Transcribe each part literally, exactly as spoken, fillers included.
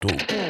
do.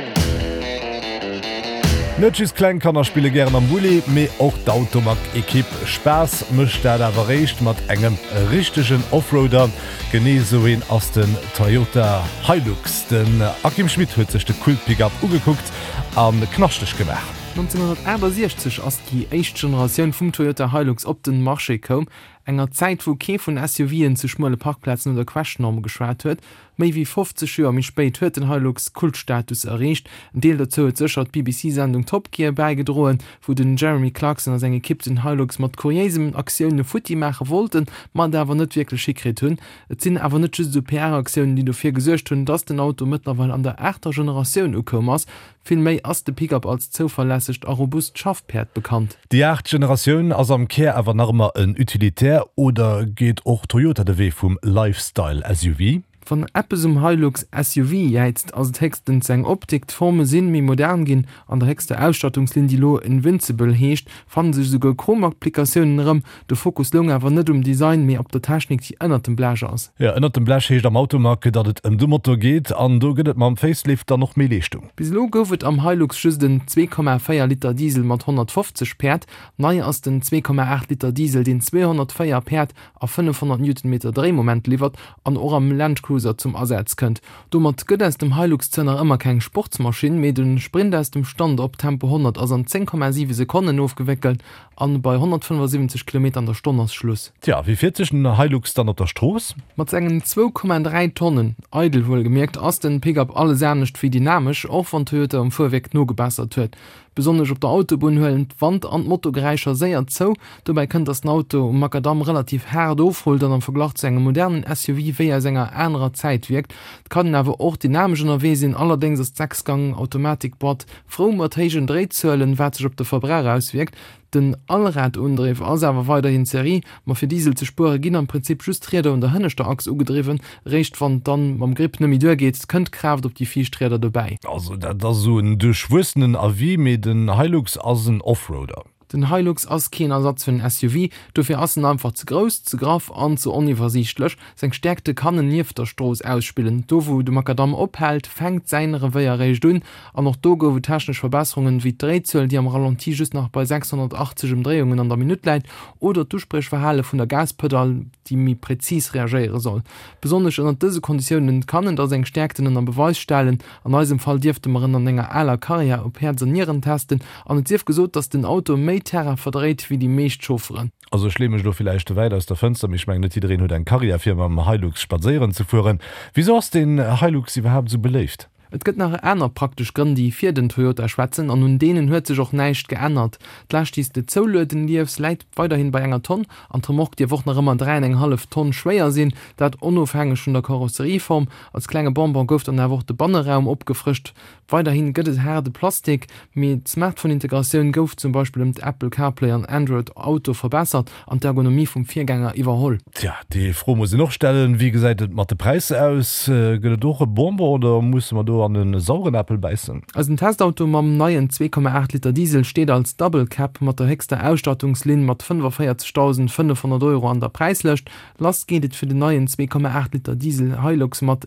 Nëtschis klein kannner spiele gern am Bulli, méi och d'Automat Ekipp Spaß mëcht dat awer recht mat engem richtigen Offroader geneso en ass den Toyota Hilux. Den Akim Schmidt huet sech de Kult-Pickup ugeguckt an knachtech gemacht. neunzehnhundertsechzig ass die éicht Generationun vum Toyota Hilux op den Marché kom, enger Zeit wo Kee vun S U Vien zu schmolle Parkplätzen oder Quaschnorme geschwaart huet, méi wie fünfzig Joer mi spéit huet den Hilux Kultstatus errecht, Deel dazu huet sech B B C-Sendung Top Gear beigedroen, wo den Jeremy Clarkson as eng Kipp den Hilux mat kuriesem Aktiune Futti macher wollten, man dawer net wirklich schickret hunn. Et sinn awer net so P R-Aktionen, die du fir gesuercht hunn, dats den Auto mittlerweile an der achter Generationun ukommers, vill méi ass de Pickup als zuverlässigt a robust Schaffperd bekannt. Die acht Generationun ass am Kehr awer normal en Utilitär oder geht och Toyota de Wee vum Lifestyle S U V? Von Appesum Hilux S U V jetzt als Texten seg Optik Forme sinn mi modern gin an der hegste Ausstattungslindilo Invincible heescht, fan sech sogar Chrome-Applikationen rëm, de Fokus lung awer net um Design méi op der Technik die ënnert dem Blech ass. Ja, ënnert dem Blech heescht am Automarke, dat et em um Motor geht, an do gëtt ma am Facelift da noch mé Leistung. Bis lo goufet am Hilux schüss den zwei Komma vier Liter Diesel mat hundertfünfzig Pferd, nei ass den zwei Komma acht Liter Diesel den zweihundertvier Pferd a fünfhundert Newtonmeter Drehmoment liefert an or am Landcruiser zum Ersatz könnt. Du mat gëtt aus dem Hilux-Zënner immer kein Sportsmaschine, mit den Sprint aus dem Stand op Tempo hundert as an zehn Komma sieben Sekunden aufgewickelt an bei hundertfünfundsiebzig Kilometer an der Stunde Schluss. Tja, wie fährt sich den Hilux dann auf der Straße? Mat engen zwei Komma drei Tonnen Eidel wohl gemerkt, ass den Pickup alles sehr nicht wie dynamisch, auch von Toyota am Vorweg nur gebessert huet. Besonders op der Autobahn höllen Wand an Motorgereicher sehr zo, dabei könnt das Auto um Macadam relativ hart aufholen am Vergleich zu einem modernen S U V, wie er seiner anderer Zeit wirkt. Kann aber auch dynamisch unterwegs, allerdings das Sechsgang Automatikbord froh Mortation Drehzölen, was sich auf der Verbraucher auswirkt. Den Allradundriff als awer weiterhin Serie, ma fir Diesel ze Spure ginn am Prinzip justrieder und der hënnechte Achs ugedriven, recht wann dann mam Gripp nemmi durchgeht, kënnt Kraft op die Viehsträder dabei. Also dat da so en durchwussenen A V mit den Hilux as een Offroader. Den Hilux ass kein Ersatz für den S U V, dofir assen einfach zu groß, zu graf an zu unübersichtlich, seg Stärkte kann nief der Stroß ausspielen. Do wo du Macadam ophält, fängt seine Reveille recht dünn, an noch do gowe technisch Verbesserungen wie Drehzöl, die am Ralenti just nach bei sechshundertachtzig Umdrehungen an der Minute leit, oder Durchsprechverhalle von der Gaspedal, die mi präzis reagieren soll. Besonders unter diese Konditionen kann da seg Stärkten an Beweis stellen, an diesem Fall dürfte man an enger aller Karriere op Personieren testen, an et sief gesot, dass den Auto méi Terra verdreht wie die Meeschtschoferen. Also schlemisch du vielleicht weiter aus der Fenster, mich meine nicht drin oder ein Karrierefirma am Hilux spazieren zu führen. Wieso hast den Hilux überhaupt so belebt? Et gëtt nach einer praktisch Gründe, die fir den Toyota schwätzen, an nun denen huet sich auch neicht geändert. Dlasch dies de Zoulöten Liefs leit weiterhin bei enger Tonn, an mocht Dir woch nach immer drei Komma fünf Tonnen schwéier sinn, dat unabhängig von der Karosserieform als kleine Bonbon gouft an der wo de Banneraum opgefrischt. Weiterhin gëtt es herde Plastik, mit Smartphone-Integration gouft zum Beispiel mit Apple CarPlay an Android Auto verbessert an der Ergonomie vom Viergänger iwwerholl. Tja, die Frau muss sie noch stellen, wie gesagt, mat de Preise aus, äh, gëtt doch ein Bomber oder muss man do an den sauren Apple beißen? Also ein Testauto mam neuen zwei Komma acht Liter Diesel steht als Double Cap mat der höchste Ausstattungslin mat fünfundvierzigtausendfünfhundert Euro an der Preis löscht. Last gehtt für den neuen zwei Komma acht Liter Diesel Hilux mat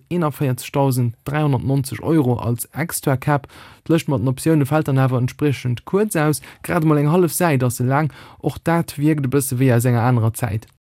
einundvierzigtausenddreihundertneunzig Euro als Extra Cap. Löscht mat Optionen fällt dann aber entsprechend kurz aus, gerade mal eng half sei, dass se lang, auch dat wirkt bisse wie als enger anderer Zeit.